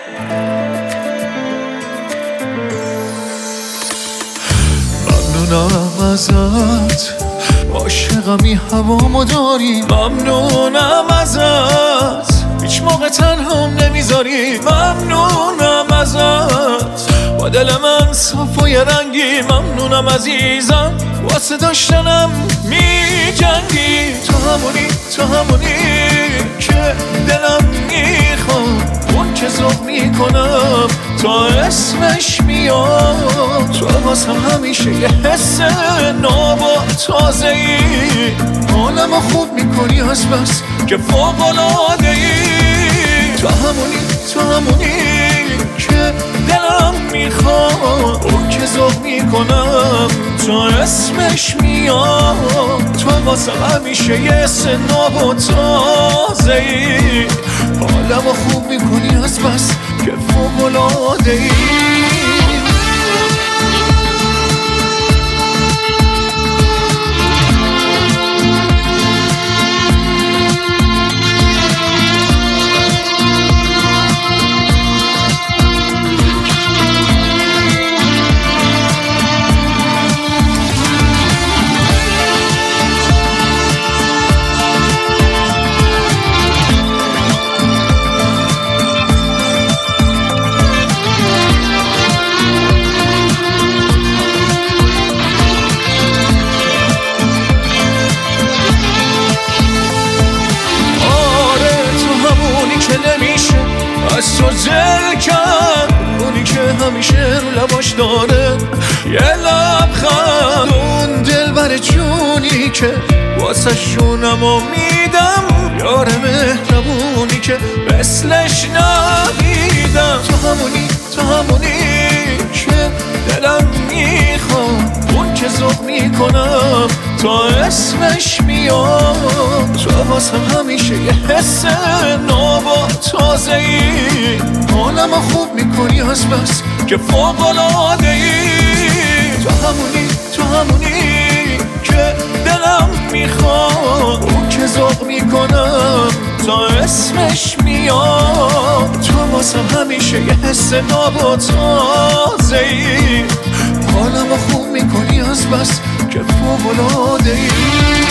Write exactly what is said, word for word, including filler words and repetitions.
ممنونم ازت عاشقمی هوامو داری، ممنونم ازت هیچ موقع تنهام نمیذاری، ممنونم ازت با دل من صاف و یه رنگی، ممنونم عزیزم واسه داشتنم میجنگی. تو همونی تو همونی که دلم میخواد، اون که ذوق میکنم تا اسمش میاد. تو واسم همیشه یه حس ناب و تازه‌ای، حالمو خوب میکنی از بس که فوق‌العاده‌ای. تو همونی تو همونی که دلم میخواد، اون که ذوق میکنم تا اسمش میاد. تو واسم همیشه یه حس ناب و تازه‌ای، حالمو خوب میکنی از بس که فوق‌العاده‌ای. از تو زل کرد اونی که همیشه رو لباش داره یه لبخند، اون دلبر جونی که واسه شونمو میدم، یار مهربونی که مثلش ندیدم. تو همونی تو همونی که دلم میخواد، اون که ذوق میکنم تا اسمش میاد. تو واسم همیشه یه حس ناب و تازه‌ای، حالمو خوب میکنی از بس که فوق‌العاده‌ای. تو همونی تو همونی که دلم میخواد، اون که ذوق میکنم تا اسمش میاد. تو واسم همیشه یه حس ناب و تازه‌ای، حالمو خوب میکنی از بس که فوق‌العاده‌ای.